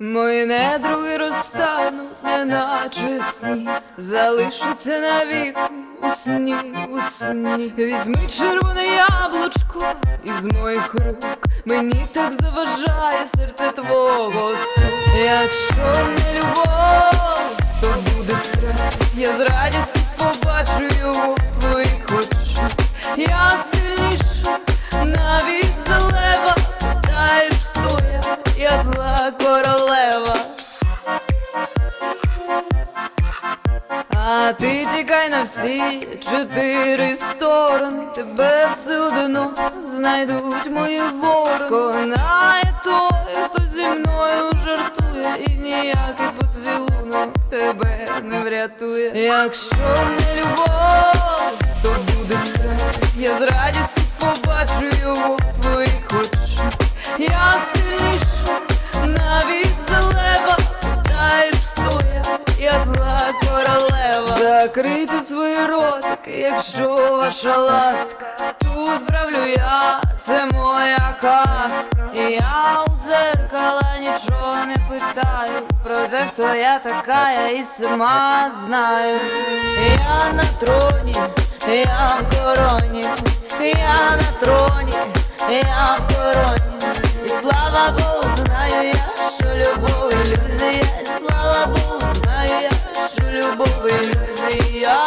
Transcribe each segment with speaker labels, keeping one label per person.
Speaker 1: Мої недруги розтануть, неначе сні, залишаться навіки у сні, у сні. Візьми червоне яблучко із моїх рук, мені так заважає серце твого сну. Якщо не любов, то буде страх, я з радістю побачу його в твоїх очах. Я сильніша, навіть за лева, питаєш, хто я зла королева. А ти тікай на всі 4 сторони, тебе все одно знайдуть мої ворони. Сконає той, хто зі мною жартує, і ніякий поцілунок тебе не врятує. Якщо не любов, то буде страх, я з радістю побачу його в твоїх очах. Я сильніша, навіть за лева, питаєш, хто я зла королева. Закрийте свої ротики, якщо ваша ласка, тут правлю я, це моя казка. І я у дзеркала нічого не питаю, про те, хто я така, я і сама знаю. Я на троні, я в короні, я на троні, я в короні. І слава Богу, знаю я, що любов ілюзія. І слава Богу, знаю я, що любов ілюзія.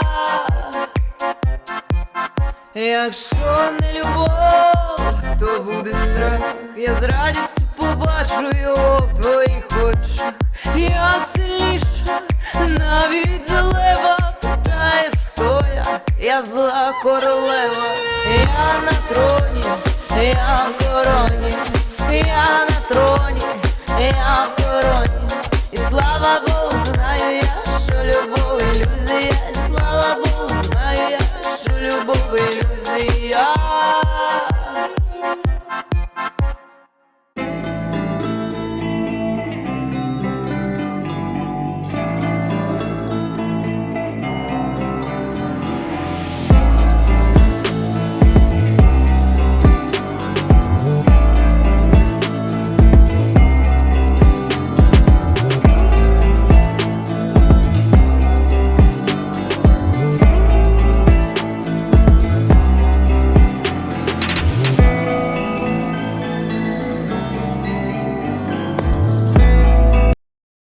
Speaker 1: Якщо не любов, то буде страх, я з радістю побачу його в твоїх очах. Я сильніша, навіть за лева, питаєш, хто я зла королева. Я на троні, я в короні, я на троні, я в короні. І слава Богу,